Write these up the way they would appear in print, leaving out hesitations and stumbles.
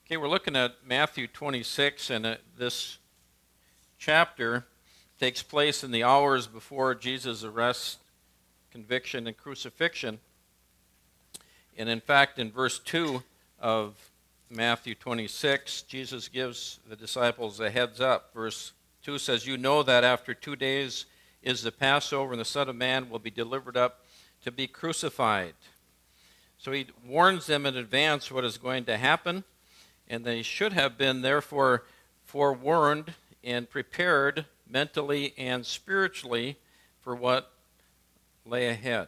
Okay, we're looking at Matthew 26, and this chapter takes place in the hours before Jesus' arrest, conviction, and crucifixion. And in fact, in verse 2 of Matthew 26, Jesus gives the disciples a heads up. Verse 2 says, "You know that after 2 days is the Passover, and the Son of Man will be delivered up to be crucified." So he warns them in advance what is going to happen, and they should have been therefore forewarned and prepared mentally and spiritually for what lay ahead.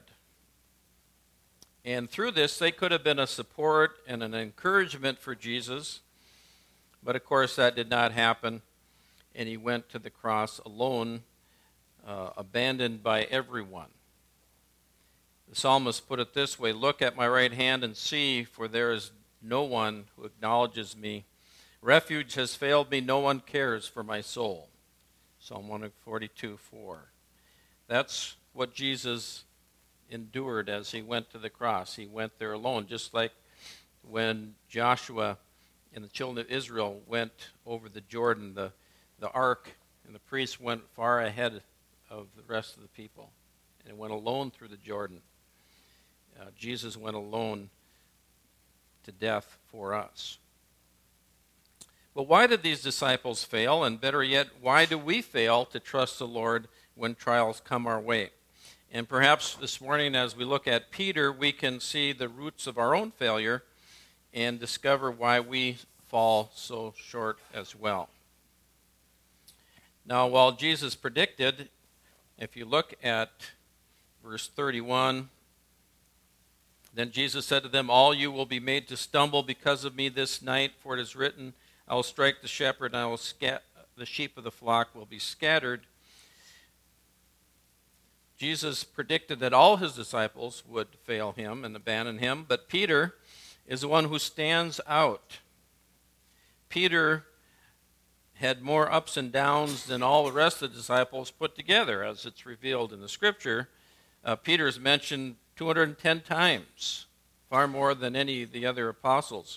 And through this, they could have been a support and an encouragement for Jesus, but of course that did not happen, and he went to the cross alone, abandoned by everyone. The psalmist put it this way, "Look at my right hand and see, for there is no one who acknowledges me. Refuge has failed me, no one cares for my soul." Psalm 142:4. That's what Jesus endured as he went to the cross. He went there alone, just like when Joshua and the children of Israel went over the Jordan, the ark and the priests went far ahead of the rest of the people, and it went alone through the Jordan. Jesus went alone to death for us. But why did these disciples fail? And better yet, why do we fail to trust the Lord when trials come our way? And perhaps this morning, as we look at Peter, we can see the roots of our own failure and discover why we fall so short as well. Now, while Jesus predicted, if you look at verse 31, "Then Jesus said to them, 'All you will be made to stumble because of me this night, for it is written, I will strike the shepherd, and the sheep of the flock will be scattered.'" Jesus predicted that all his disciples would fail him and abandon him, but Peter is the one who stands out. Peter had more ups and downs than all the rest of the disciples put together, as it's revealed in the Scripture. Peter is mentioned 210 times, far more than any of the other apostles.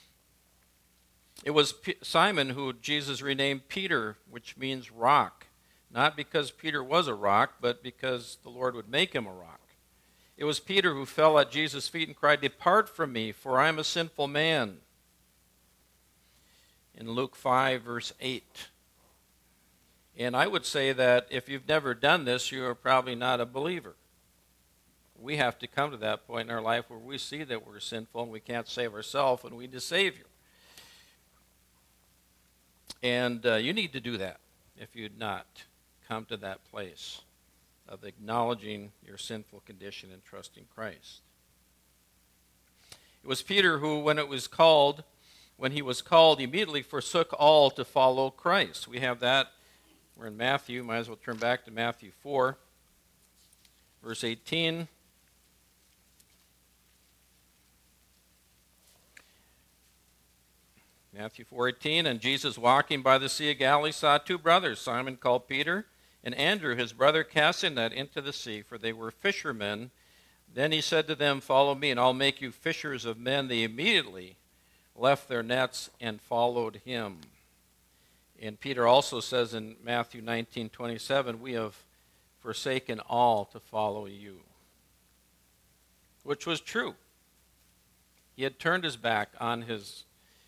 It was Simon who Jesus renamed Peter, which means rock, not because Peter was a rock, but because the Lord would make him a rock. It was Peter who fell at Jesus' feet and cried, "Depart from me, for I am a sinful man," in Luke 5, verse 8. And I would say that if you've never done this, you are probably not a believer. We have to come to that point in our life where we see that we're sinful and we can't save ourselves, and we need a Savior. And you need to do that if you'd not come to that place of acknowledging your sinful condition and trusting Christ. It was Peter who, when he was called, immediately forsook all to follow Christ. We have that. We're in Matthew. Might as well turn back to Matthew 4, verse 18. Matthew 4:18, "And Jesus, walking by the Sea of Galilee, saw two brothers, Simon called Peter, and Andrew his brother, casting a net into the sea, for they were fishermen. Then he said to them, 'Follow me, and I'll make you fishers of men.' They immediately left their nets and followed him." And Peter also says in Matthew 19:27, "We have forsaken all to follow you," which was true. He had turned his back on his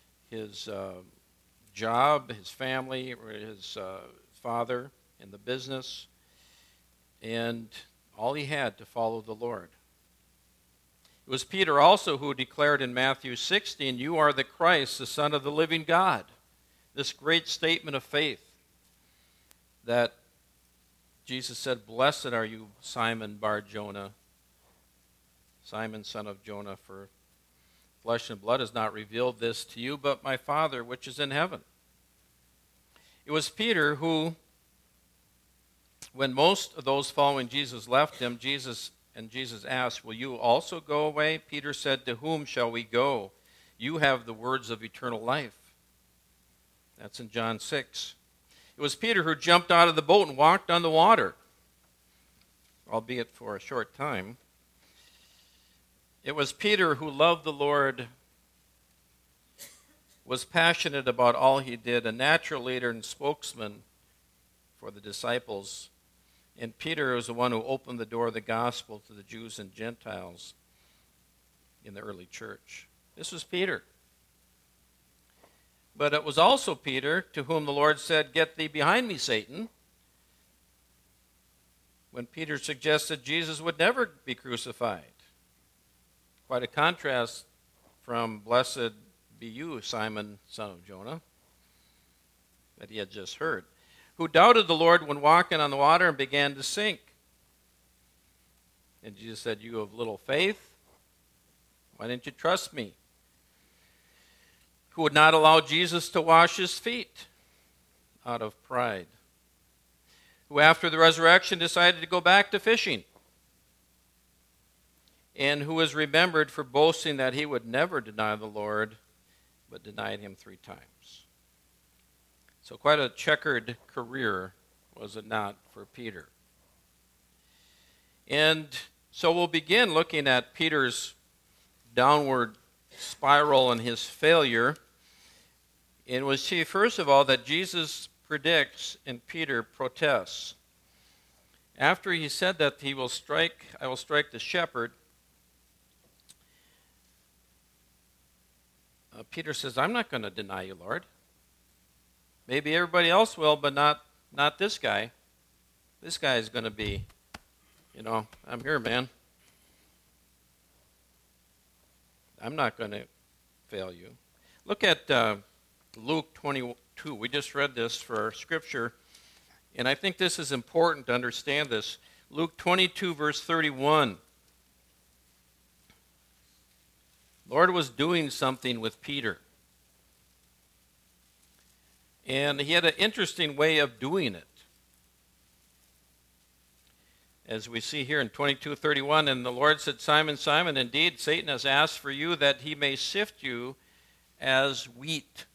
job, his family, his father, and the business, and all he had to follow the Lord. It was Peter also who declared in Matthew 16, "You are the Christ, the Son of the living God." This great statement of faith that Jesus said, "Blessed are you, Simon Bar-Jonah, Simon, son of Jonah, for flesh and blood has not revealed this to you, but my Father which is in heaven." It was Peter who, when most of those following Jesus left him, Jesus asked, "Will you also go away?" Peter said, "To whom shall we go? You have the words of eternal life." That's in John 6. It was Peter who jumped out of the boat and walked on the water, albeit for a short time. It was Peter who loved the Lord was passionate about all he did, a natural leader and spokesman for the disciples. And Peter was the one who opened the door of the gospel to the Jews and Gentiles in the early church. This was Peter. But it was also Peter to whom the Lord said, "Get thee behind me, Satan," when Peter suggested Jesus would never be crucified. Quite a contrast from "Blessed be you, Simon, son of Jonah," that he had just heard, who doubted the Lord when walking on the water and began to sink. And Jesus said, "You have little faith? Why didn't you trust me?" Who would not allow Jesus to wash his feet out of pride. Who after the resurrection decided to go back to fishing. And who was remembered for boasting that he would never deny the Lord, but denied him 3 times. So quite a checkered career, was it not, for Peter? And so we'll begin looking at Peter's downward spiral and his failure. And we'll see, first of all, that Jesus predicts and Peter protests. After he said that I will strike the shepherd, Peter says, "I'm not going to deny you, Lord. Maybe everybody else will, but not this guy. This guy is going to be, I'm here, man. I'm not going to fail you." Look at Luke 22. We just read this for our scripture, and I think this is important to understand this. Luke 22, verse 31. Lord was doing something with Peter. And he had an interesting way of doing it. As we see here in 22:31, and the Lord said, "Simon, Simon, indeed Satan has asked for you that he may sift you as wheat.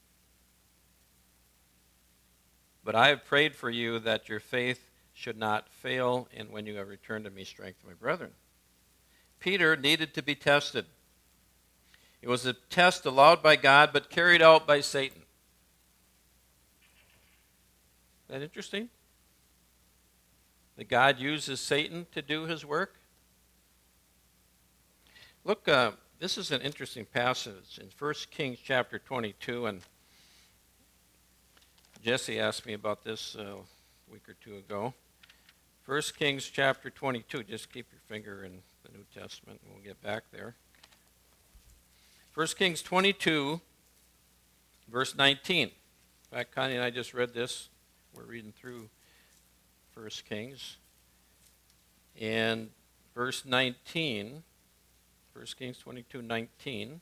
But I have prayed for you that your faith should not fail, and when you have returned to me, strengthen my brethren." Peter needed to be tested. It was a test allowed by God, but carried out by Satan. Is that interesting? That God uses Satan to do his work? Look, this is an interesting passage in 1 Kings chapter 22, and Jesse asked me about this a week or two ago. 1 Kings chapter 22, just keep your finger in the New Testament, and we'll get back there. 1 Kings 22, verse 19. In fact, Connie and I just read this. We're reading through 1 Kings. And verse 19, 1 Kings 22, 19,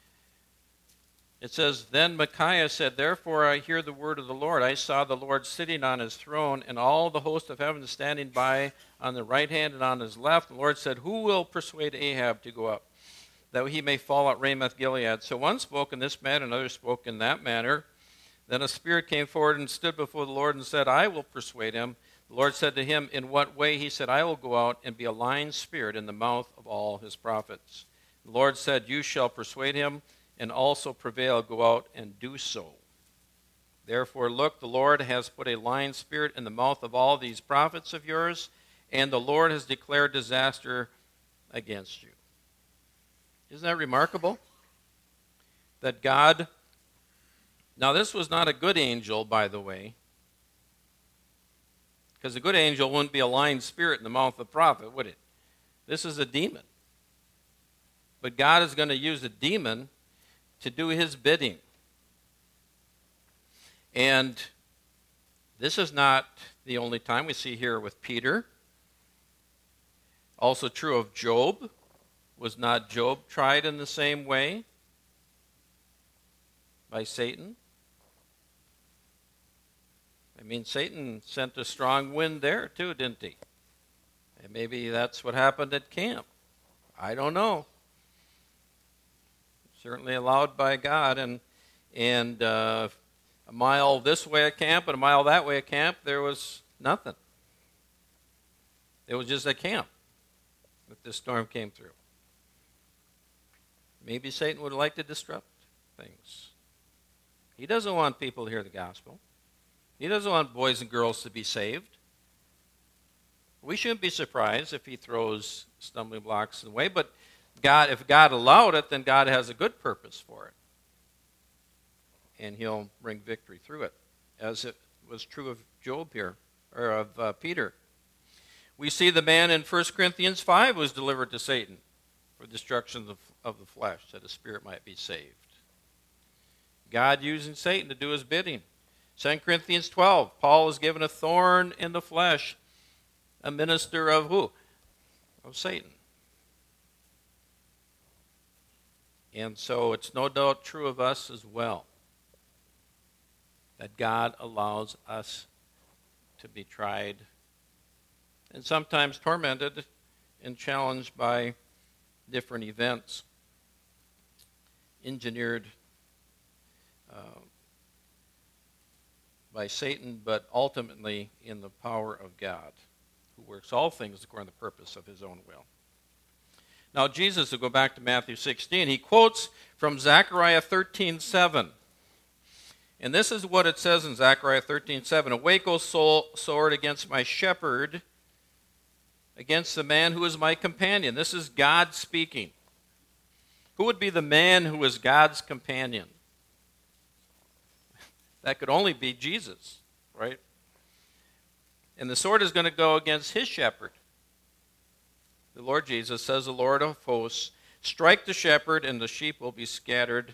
it says, "Then Micaiah said, Therefore I hear the word of the Lord. I saw the Lord sitting on his throne, and all the host of heaven standing by on the right hand and on his left. The Lord said, Who will persuade Ahab to go up, that he may fall at Ramoth-Gilead? So one spoke in this manner, another spoke in that manner. Then a spirit came forward and stood before the Lord and said, I will persuade him. The Lord said to him, In what way? He said, I will go out and be a lying spirit in the mouth of all his prophets. The Lord said, You shall persuade him, and also prevail. Go out and do so. Therefore, look, the Lord has put a lying spirit in the mouth of all these prophets of yours, and the Lord has declared disaster against you." Isn't that remarkable? That God, now this was not a good angel, by the way, because a good angel wouldn't be a lying spirit in the mouth of a prophet, would it? This is a demon. But God is going to use a demon to do his bidding. And this is not the only time. We see here with Peter. Also true of Job. Was not Job tried in the same way by Satan? I mean, Satan sent a strong wind there too, didn't he? And maybe that's what happened at camp. I don't know. Certainly allowed by God, and a mile this way at camp and a mile that way at camp, there was nothing. It was just a camp that this storm came through. Maybe Satan would like to disrupt things. He doesn't want people to hear the gospel. He doesn't want boys and girls to be saved. We shouldn't be surprised if he throws stumbling blocks in the way, but if God allowed it, then God has a good purpose for it. And he'll bring victory through it, as it was true of Job here, or of Peter. We see the man in 1 Corinthians 5 was delivered to Satan for destruction of the flesh, that his spirit might be saved. God using Satan to do his bidding. 2 Corinthians 12, Paul is given a thorn in the flesh, a minister of who? Of Satan. And so it's no doubt true of us as well, that God allows us to be tried and sometimes tormented and challenged by different events, engineered by Satan, but ultimately in the power of God, who works all things according to the purpose of his own will. Now Jesus, to go back to Matthew 16, he quotes from Zechariah 13:7. And this is what it says in Zechariah 13:7. Awake, O sword, against my shepherd, against the man who is my companion. This is God speaking. Who would be the man who is God's companion? That could only be Jesus, right? And the sword is going to go against his shepherd. The Lord Jesus says, the Lord of hosts, strike the shepherd and the sheep will be scattered.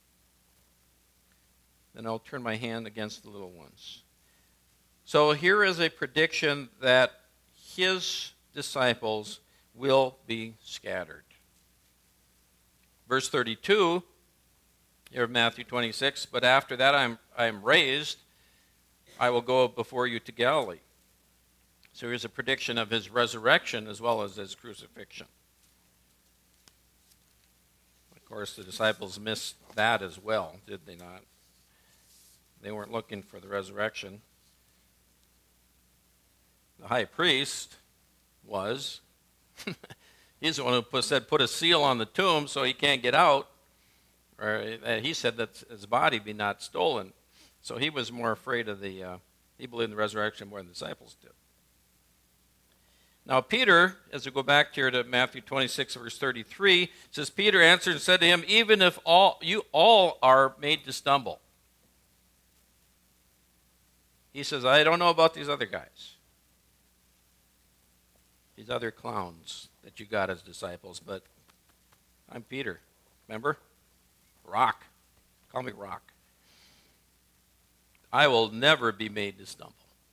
Then I'll turn my hand against the little ones. So here is a prediction that his disciples will be scattered. Verse 32, here of Matthew 26, but after that I am raised, I will go before you to Galilee. So here's a prediction of his resurrection as well as his crucifixion. Of course, the disciples missed that as well, did they not? They weren't looking for the resurrection. The high priest was. He's the one who said, put a seal on the tomb so he can't get out. Or he said that his body be not stolen. So he was more afraid of he believed in the resurrection more than the disciples did. Now Peter, as we go back here to Matthew 26, verse 33, says, Peter answered and said to him, even if you all are made to stumble. He says, I don't know about these other guys. These other clowns that you got as disciples, but I'm Peter. Remember? Rock. Call me Rock. I will never be made to stumble.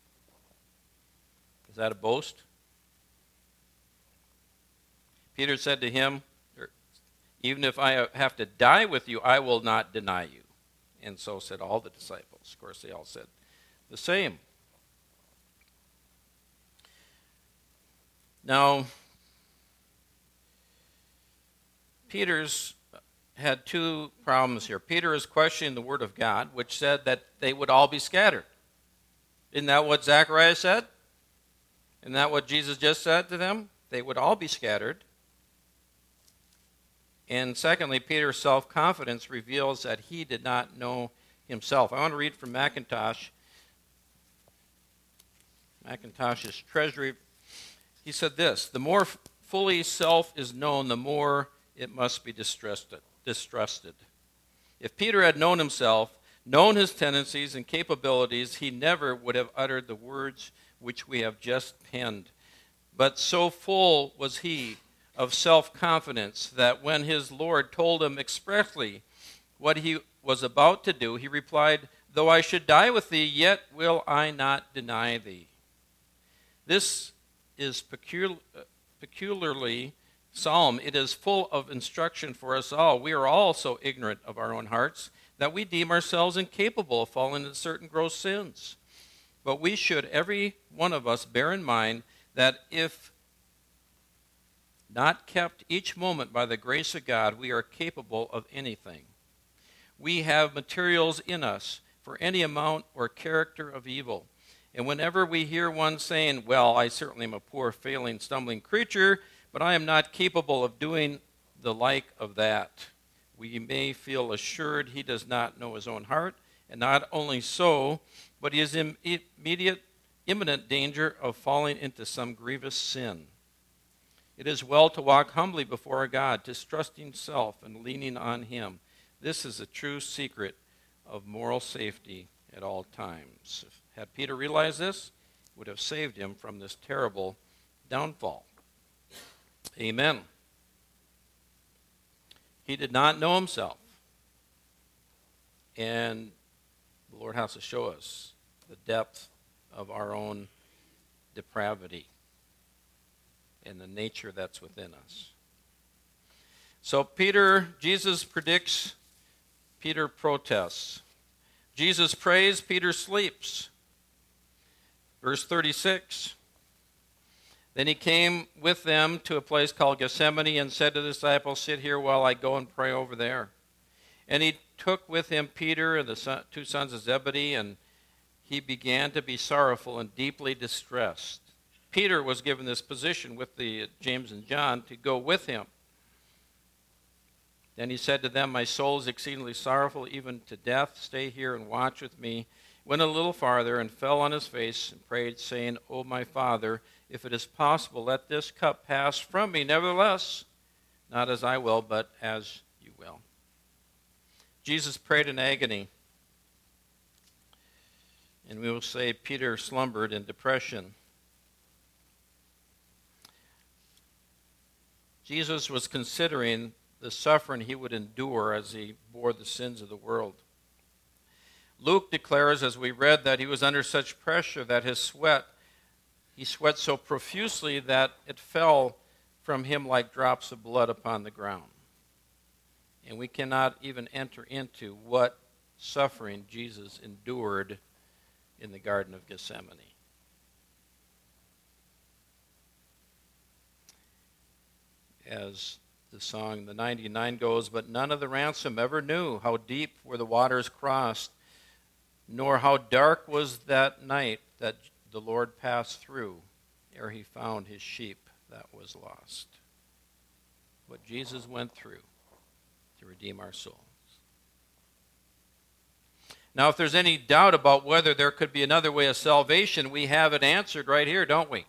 Is that a boast? Peter said to him, even if I have to die with you, I will not deny you. And so said all the disciples. Of course, they all said the same. Now, Peter's had two problems here. Peter is questioning the word of God, which said that they would all be scattered. Isn't that what Zechariah said? Isn't that what Jesus just said to them? They would all be scattered. And secondly, Peter's self-confidence reveals that he did not know himself. I want to read from Mackintosh's Treasury. He said this, the more fully self is known, the more it must be distrusted. If Peter had known himself, known his tendencies and capabilities, he never would have uttered the words which we have just penned. But so full was he of self-confidence that when his Lord told him expressly what he was about to do, he replied, though I should die with thee, yet will I not deny thee. This is peculiarly solemn. It is full of instruction for us all. We are all so ignorant of our own hearts that we deem ourselves incapable of falling into certain gross sins. But we should, every one of us, bear in mind that if not kept each moment by the grace of God, we are capable of anything. We have materials in us for any amount or character of evil. And whenever we hear one saying, well, I certainly am a poor, failing, stumbling creature, but I am not capable of doing the like of that, we may feel assured he does not know his own heart And not only so, but he is in imminent danger of falling into some grievous sin. It is well to walk humbly before our God, distrusting self and leaning on him. This is a true secret of moral safety at all times. Had Peter realized this, it would have saved him from this terrible downfall. Amen. He did not know himself. And the Lord has to show us the depth of our own depravity and the nature that's within us. So Jesus predicts, Peter protests. Jesus prays, Peter sleeps. Verse 36. Then he came with them to a place called Gethsemane and said to the disciples, "Sit here while I go and pray over there." And he took with him Peter and the two sons of Zebedee, and he began to be sorrowful and deeply distressed. Peter was given this position with the James and John to go with him. Then he said to them, "My soul is exceedingly sorrowful, even to death. Stay here and watch with me." Went a little farther and fell on his face and prayed, saying, "O my Father, if it is possible, let this cup pass from me. Nevertheless, not as I will, but as you will." Jesus prayed in agony. And we will say Peter slumbered in depression. Jesus was considering the suffering he would endure as he bore the sins of the world. Luke declares, as we read, that he was under such pressure that he sweat so profusely that it fell from him like drops of blood upon the ground. And we cannot even enter into what suffering Jesus endured in the Garden of Gethsemane. As the song, the 99 goes, "But none of the ransom ever knew how deep were the waters crossed, nor how dark was that night that the Lord passed through ere he found his sheep that was lost." What Jesus went through to redeem our souls. Now, if there's any doubt about whether there could be another way of salvation, we have it answered right here, don't we?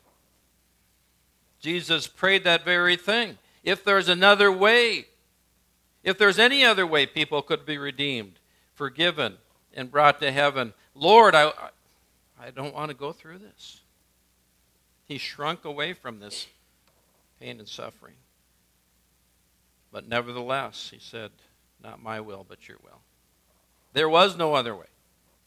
Jesus prayed that very thing. If there's another way, if there's any other way people could be redeemed, forgiven, and brought to heaven, Lord, I don't want to go through this. He shrunk away from this pain and suffering. But nevertheless, he said, "Not my will, but your will." There was no other way.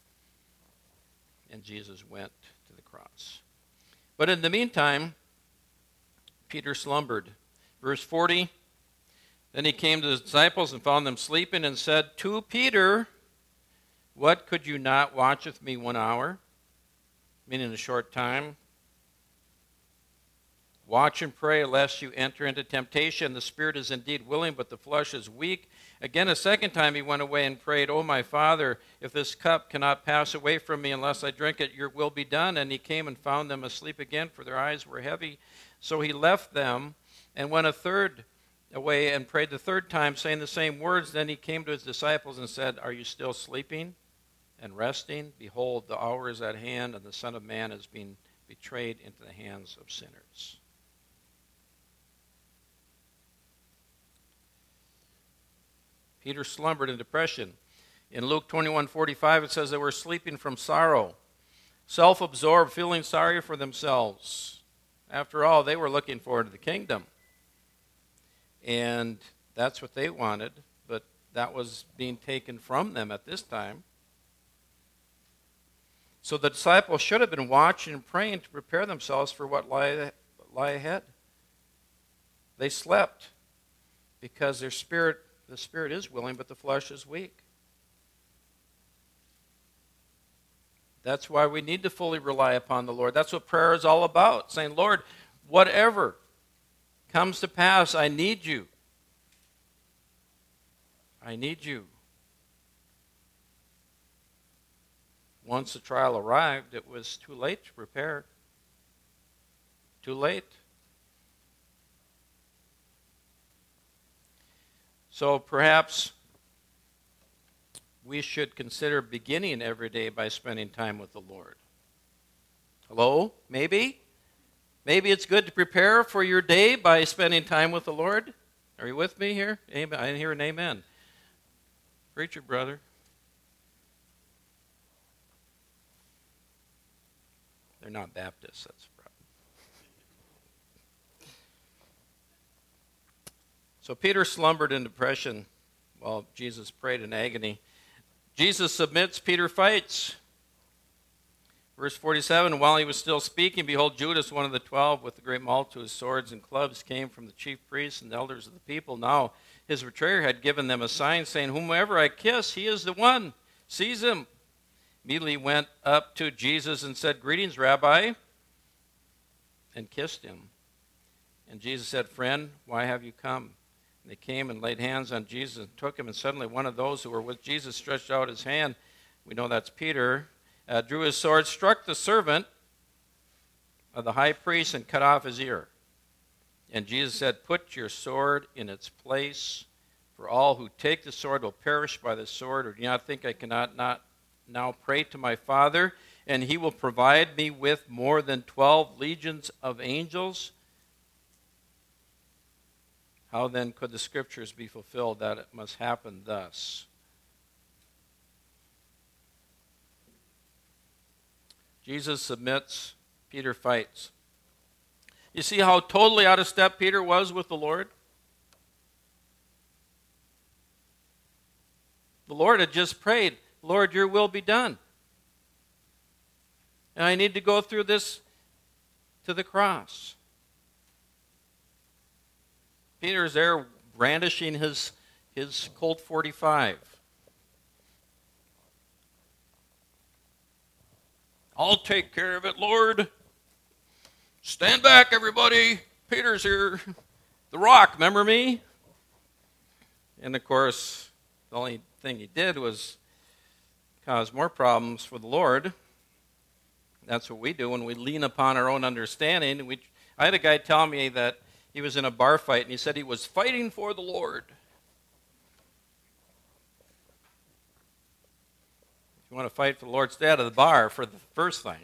And Jesus went to the cross. But in the meantime, Peter slumbered. Verse 40, then he came to the disciples and found them sleeping and said to Peter, "What, could you not watch with me 1 hour?" Meaning a short time. "Watch and pray lest you enter into temptation. The spirit is indeed willing, but the flesh is weak." Again, a second time he went away and prayed, "O my Father, if this cup cannot pass away from me unless I drink it, your will be done." And he came and found them asleep again, for their eyes were heavy. So he left them and went a third away and prayed the third time, saying the same words. Then he came to his disciples and said, "Are you still sleeping and resting? Behold, the hour is at hand, and the Son of Man is being betrayed into the hands of sinners." Peter slumbered in depression. In Luke 21:45, it says they were sleeping from sorrow, self-absorbed, feeling sorry for themselves. After all, they were looking forward to the kingdom. And that's what they wanted, but that was being taken from them at this time. So the disciples should have been watching and praying to prepare themselves for what lie ahead. They slept because the spirit is willing, but the flesh is weak. That's why we need to fully rely upon the Lord. That's what prayer is all about, saying, "Lord, whatever comes to pass, I need you. I need you." Once the trial arrived, it was too late to prepare. Too late. So perhaps we should consider beginning every day by spending time with the Lord. Hello? Maybe? Maybe it's good to prepare for your day by spending time with the Lord. Are you with me here? Amen. I didn't hear an amen. Preacher, brother. They're not Baptists, that's the problem. So Peter slumbered in depression while Jesus prayed in agony. Jesus submits, Peter fights. Verse 47, while he was still speaking, behold, Judas, one of the 12, with the great multitude of swords and clubs, came from the chief priests and elders of the people. Now his betrayer had given them a sign, saying, whomever I kiss, he is the one. Seize him. Immediately went up to Jesus and said, greetings, Rabbi, and kissed him. And Jesus said, friend, why have you come? And they came and laid hands on Jesus and took him, and suddenly one of those who were with Jesus stretched out his hand. We know that's Peter. Drew his sword, struck the servant of the high priest, and cut off his ear. And Jesus said, put your sword in its place, for all who take the sword will perish by the sword. Or do you not think I cannot not now pray to my Father, and he will provide me with more than 12 legions of angels? How then could the scriptures be fulfilled that it must happen thus? Jesus submits, Peter fights. You see how totally out of step Peter was with the Lord? The Lord had just prayed, Lord, your will be done. And I need to go through this to the cross. Peter's there brandishing his Colt 45. I'll take care of it, Lord. Stand back, everybody. Peter's here. The Rock, remember me? And of course, the only thing he did was cause more problems for the Lord. That's what we do when we lean upon our own understanding. I had a guy tell me that he was in a bar fight, and he said he was fighting for the Lord. If you want to fight for the Lord, stay out of the bar for the first thing.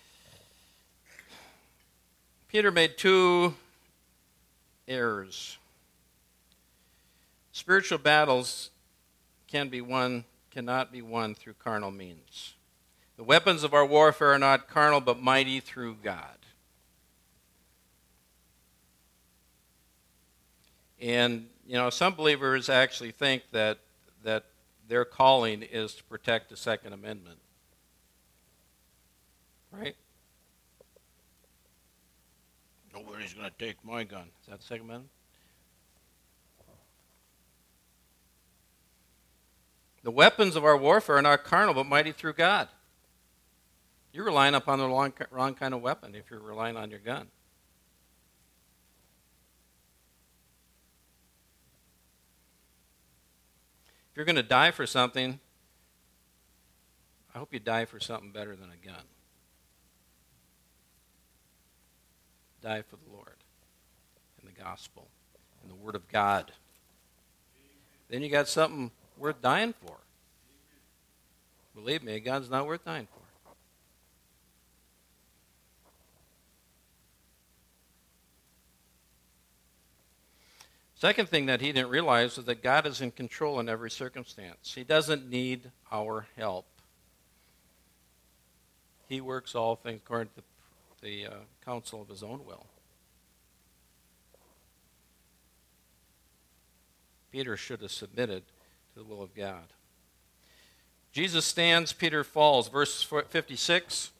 Peter made two errors. Spiritual battles cannot be won through carnal means. The weapons of our warfare are not carnal, but mighty through God. And, some believers actually think that their calling is to protect the Second Amendment. Right? Nobody's going to take my gun. Is that the Second Amendment? The weapons of our warfare are not carnal, but mighty through God. You're relying upon the wrong kind of weapon if you're relying on your gun. If you're going to die for something, I hope you die for something better than a gun. Die for the Lord and the gospel and the Word of God. Then you got something worth dying for. Believe me, a gun's not worth dying for. Second thing that he didn't realize was that God is in control in every circumstance. He doesn't need our help. He works all things according to the counsel of his own will. Peter should have submitted to the will of God. Jesus stands, Peter falls. Verse 56.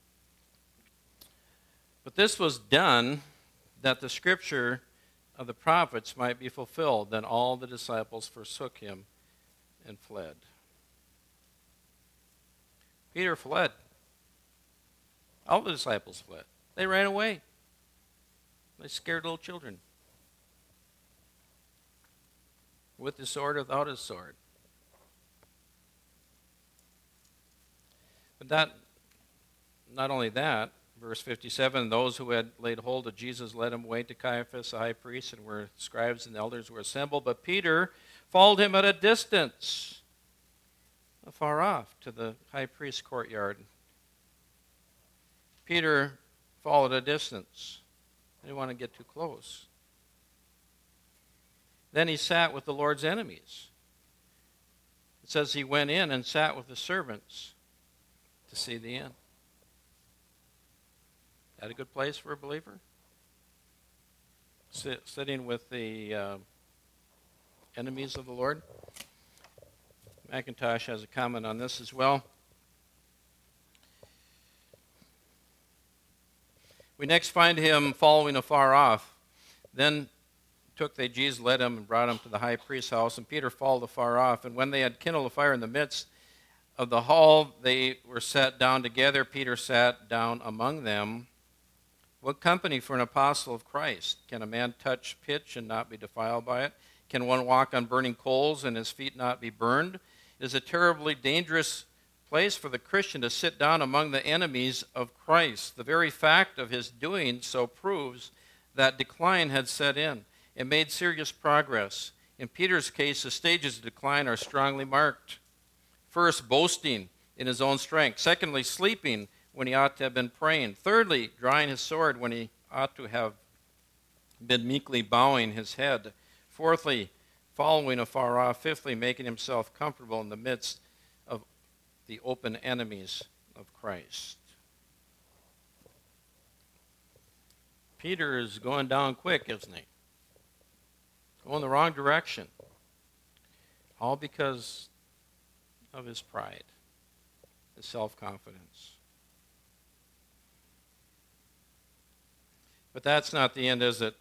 But this was done that the scripture of the prophets might be fulfilled. Then all the disciples forsook him and fled. Peter fled. All the disciples fled. They ran away. They scared little children. With the sword or without his sword. But not only that, verse 57, those who had laid hold of Jesus led him away to Caiaphas, the high priest, and where scribes and elders were assembled. But Peter followed him at a distance afar off to the high priest's courtyard. Peter followed a distance. He didn't want to get too close. Then he sat with the Lord's enemies. It says he went in and sat with the servants to see the end. Is that a good place for a believer? Sitting with the enemies of the Lord? McIntosh has a comment on this as well. We next find him following afar off. Then took they Jesus, led him, and brought him to the high priest's house, and Peter followed afar off. And when they had kindled a fire in the midst of the hall, they were sat down together. Peter sat down among them. What company for an apostle of Christ? Can a man touch pitch and not be defiled by it? Can one walk on burning coals and his feet not be burned? It is a terribly dangerous place for the Christian to sit down among the enemies of Christ. The very fact of his doing so proves that decline had set in. It made serious progress. In Peter's case, the stages of decline are strongly marked. First, boasting in his own strength. Secondly, sleeping when he ought to have been praying. Thirdly, drawing his sword when he ought to have been meekly bowing his head. Fourthly, following afar off. Fifthly, making himself comfortable in the midst of the open enemies of Christ. Peter is going down quick, isn't he? Going the wrong direction. All because of his pride, his self-confidence. But that's not the end, is it?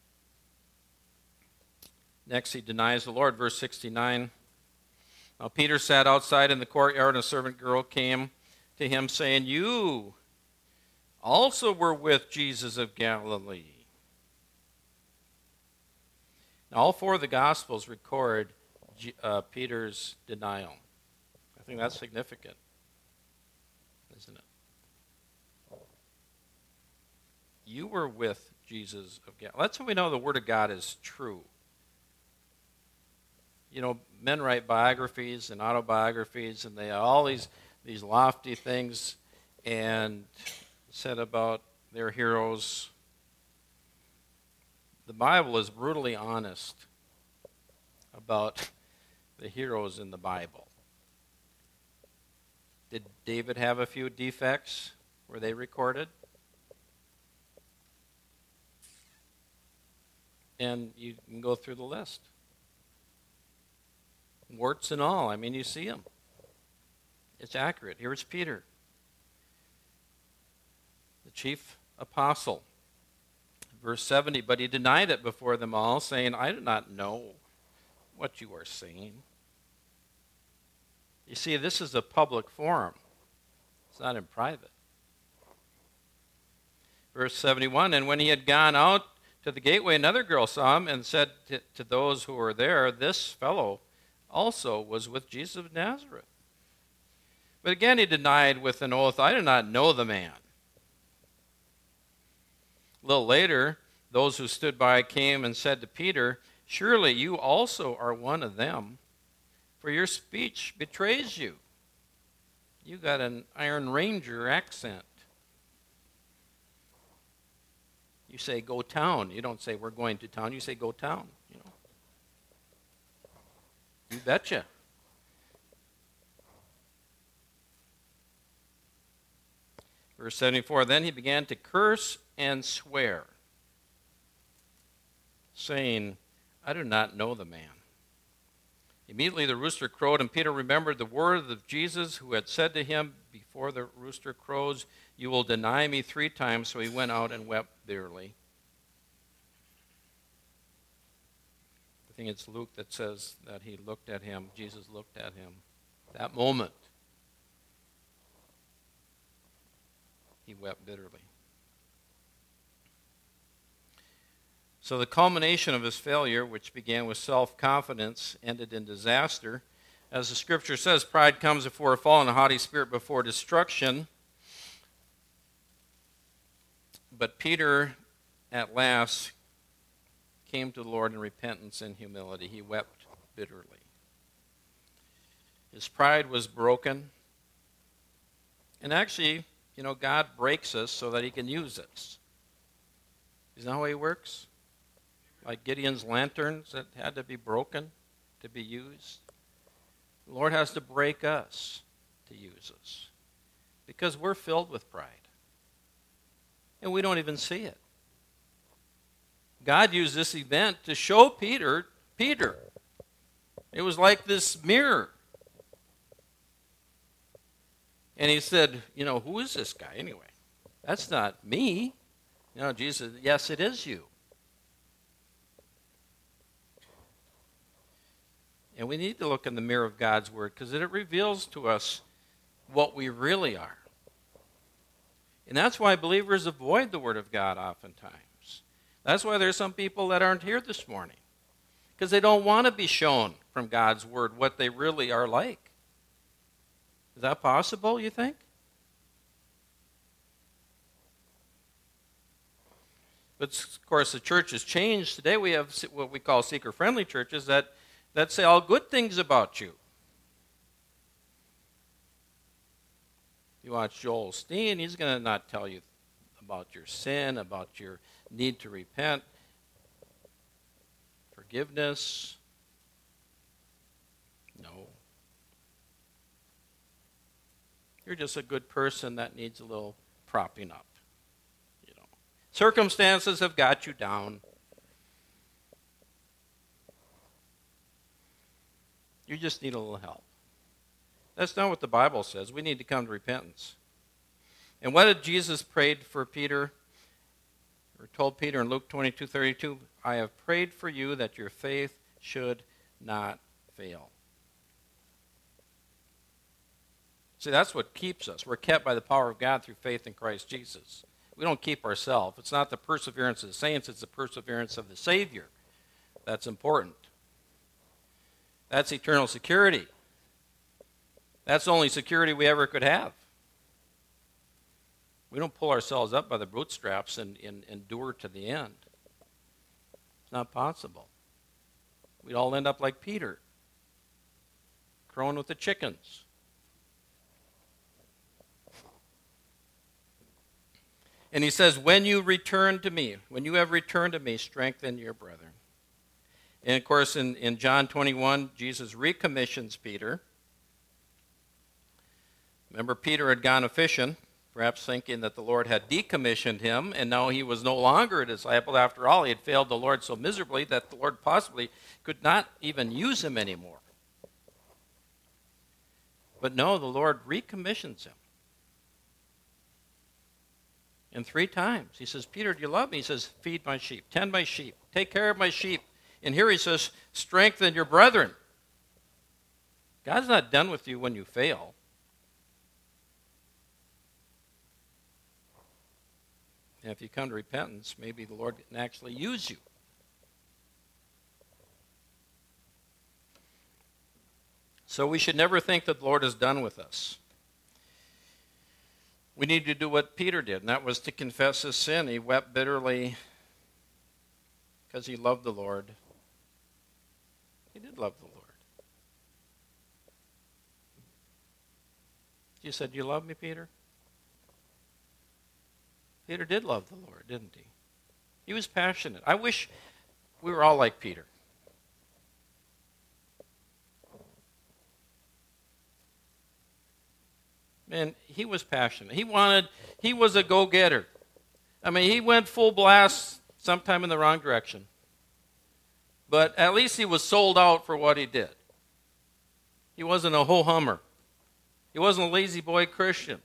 Next, he denies the Lord. Verse 69. Now Peter sat outside in the courtyard, and a servant girl came to him, saying, "You also were with Jesus of Galilee." Now, all four of the Gospels record Peter's denial. I think that's significant, isn't it? You were with Jesus of Galilee. That's how we know the Word of God is true. You know, men write biographies and autobiographies, and they have all these lofty things and said about their heroes. The Bible is brutally honest about the heroes in the Bible. Did David have a few defects? Were they recorded? And you can go through the list. Warts and all. I mean, you see them. It's accurate. Here's Peter, the chief apostle. Verse 70, but he denied it before them all, saying, "I do not know what you are saying." You see, this is a public forum. It's not in private. Verse 71, and when he had gone out to the gateway, another girl saw him and said to those who were there, "This fellow also was with Jesus of Nazareth." But again he denied with an oath, "I do not know the man." A little later, those who stood by came and said to Peter, "Surely you also are one of them, for your speech betrays you. You got an Iron Ranger accent. You say, 'Go town.' You don't say, 'We're going to town.' You say, 'Go town.' You know. You betcha." Verse 74, then he began to curse and swear, saying, "I do not know the man." Immediately the rooster crowed, and Peter remembered the words of Jesus, who had said to him, "Before the rooster crows, you will deny me 3 times." So he went out and wept bitterly. I think it's Luke that says that he looked at him, Jesus looked at him. That moment, he wept bitterly. So the culmination of his failure, which began with self-confidence, ended in disaster. As the scripture says, pride comes before a fall and a haughty spirit before destruction. But Peter, at last, came to the Lord in repentance and humility. He wept bitterly. His pride was broken. And actually, God breaks us so that he can use us. Isn't that how he works? Like Gideon's lanterns that had to be broken to be used. The Lord has to break us to use us because we're filled with pride. And we don't even see it. God used this event to show Peter. It was like this mirror. And he said, who is this guy anyway? That's not me. Jesus said, yes, it is you. And we need to look in the mirror of God's Word because it reveals to us what we really are. And that's why believers avoid the Word of God oftentimes. That's why there's some people that aren't here this morning because they don't want to be shown from God's Word what they really are like. Is that possible, you think? But, of course, the church has changed. Today we have what we call seeker-friendly churches that say all good things about you. You watch Joel Osteen, he's going to not tell you about your sin, about your need to repent, forgiveness. No. You're just a good person that needs a little propping up. Circumstances have got you down. You just need a little help. That's not what the Bible says. We need to come to repentance. And what did Jesus pray for Peter? Or told Peter in Luke 22:32, I have prayed for you that your faith should not fail. See, that's what keeps us. We're kept by the power of God through faith in Christ Jesus. We don't keep ourselves. It's not the perseverance of the saints, it's the perseverance of the Savior. That's important. That's eternal security. That's the only security we ever could have. We don't pull ourselves up by the bootstraps and endure to the end. It's not possible. We'd all end up like Peter, crowing with the chickens. And he says, when you have returned to me, strengthen your brethren. And of course, in John 21, Jesus recommissions Peter. Remember, Peter had gone a-fishing, perhaps thinking that the Lord had decommissioned him, and now he was no longer a disciple. After all, he had failed the Lord so miserably that the Lord possibly could not even use him anymore. But no, the Lord recommissions him. And 3 times. He says, Peter, do you love me? He says, feed my sheep, tend my sheep, take care of my sheep. And here he says, strengthen your brethren. God's not done with you when you fail. And if you come to repentance, maybe the Lord can actually use you. So we should never think that the Lord is done with us. We need to do what Peter did, and that was to confess his sin. He wept bitterly because he loved the Lord. He did love the Lord. You said, you love me, Peter? Peter did love the Lord, didn't he? He was passionate. I wish we were all like Peter. Man, he was passionate. He was a go-getter. I mean, he went full blast sometime in the wrong direction. But at least he was sold out for what he did. He wasn't a ho-hummer. He wasn't a lazy boy Christian.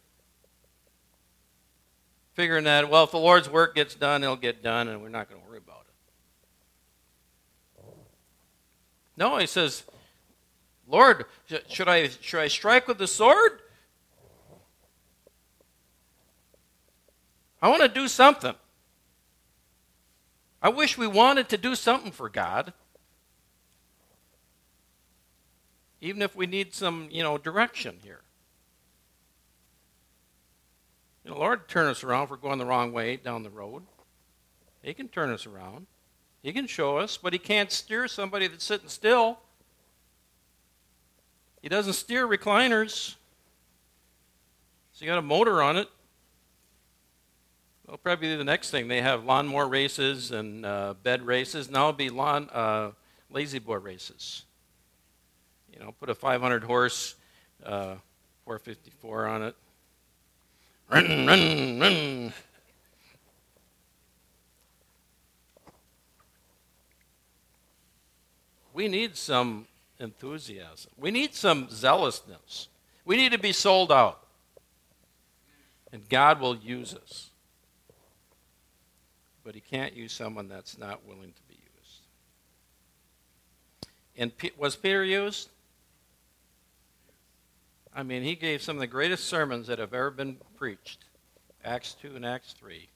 Figuring that, well, if the Lord's work gets done, it'll get done, and we're not going to worry about it. No, he says, Lord, should I strike with the sword? I want to do something. I wish we wanted to do something for God. Even if we need some, direction here. The Lord turn us around if we're going the wrong way down the road. He can turn us around. He can show us, but he can't steer somebody that's sitting still. He doesn't steer recliners. So you got a motor on it. That'll probably be the next thing. They have lawnmower races and bed races. Now it'll be lazy boy races. You know, put a 500 horse 454 on it. Run, run, run. We need some enthusiasm. We need some zealousness. We need to be sold out. And God will use us. But he can't use someone that's not willing to be used. And was Peter used? I mean, he gave some of the greatest sermons that have ever been preached. Acts 2 and Acts 3.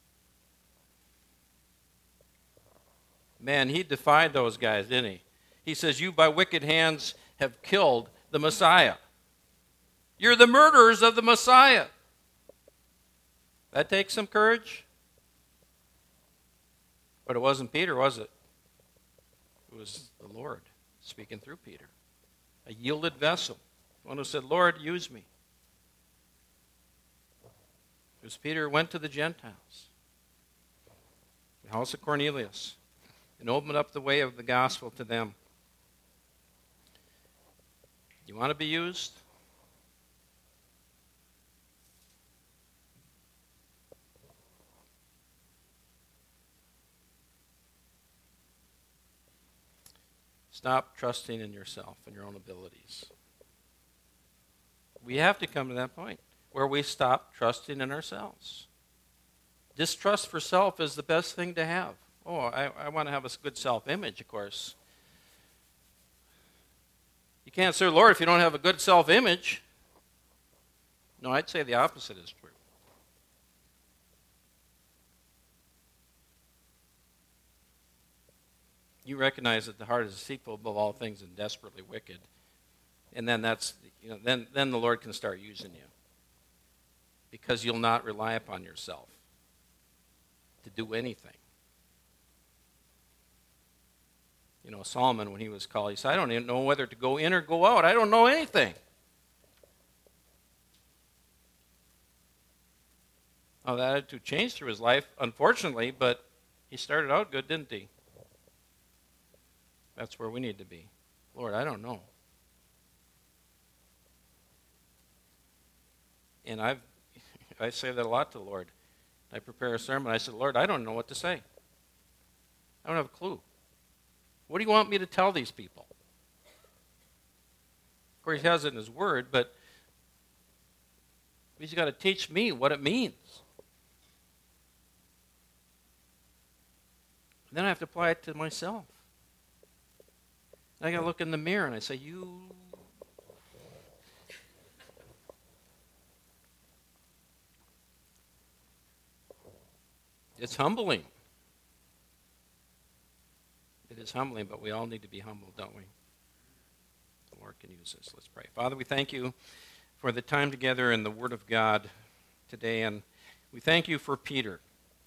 Man, he defied those guys, didn't he? He says, you by wicked hands have killed the Messiah. You're the murderers of the Messiah. That takes some courage. But it wasn't Peter, was it? It was the Lord speaking through Peter. A yielded vessel. One who said, Lord, use me. Because Peter went to the Gentiles, the house of Cornelius, and opened up the way of the gospel to them. You want to be used? Stop trusting in yourself and your own abilities. We have to come to that point where we stop trusting in ourselves. Distrust for self is the best thing to have. Oh, I want to have a good self-image, of course. You can't serve the Lord if you don't have a good self-image. No, I'd say the opposite is true. You recognize that the heart is deceitful above all things and desperately wicked. And then then the Lord can start using you. Because you'll not rely upon yourself to do anything. You know, Solomon, when he was called, he said, I don't even know whether to go in or go out. I don't know anything. Oh, that attitude changed through his life, unfortunately, but he started out good, didn't he? That's where we need to be. Lord, I don't know. And I say that a lot to the Lord. I prepare a sermon. I said, Lord, I don't know what to say. I don't have a clue. What do you want me to tell these people? Of course, he has it in his word, but he's got to teach me what it means. And then I have to apply it to myself. I got to look in the mirror and I say, It's humbling. It is humbling, but we all need to be humble, don't we? The Lord can use us. Let's pray. Father, we thank you for the time together in the Word of God today, and we thank you for Peter.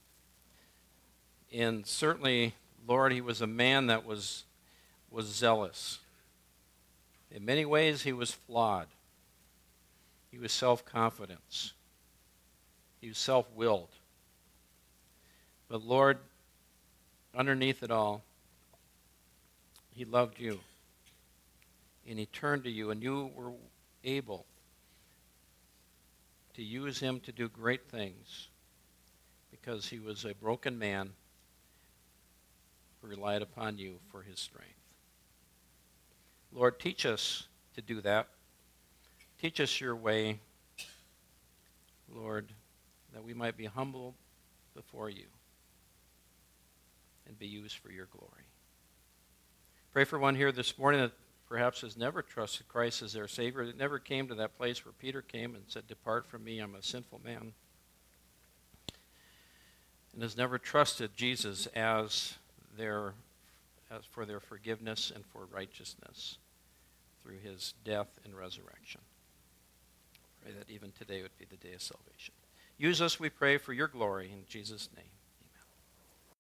And certainly, Lord, he was a man that was zealous. In many ways, he was flawed. He was self-confident. He was self-willed. But Lord, underneath it all, he loved you. And he turned to you, and you were able to use him to do great things because he was a broken man who relied upon you for his strength. Lord, teach us to do that. Teach us your way, Lord, that we might be humble before you and be used for your glory. Pray for one here this morning that perhaps has never trusted Christ as their Savior, that never came to that place where Peter came and said, "Depart from me, I'm a sinful man," and has never trusted Jesus as for their forgiveness and for righteousness through his death and resurrection. Pray that even today would be the day of salvation. Use us, we pray, for your glory in Jesus' name.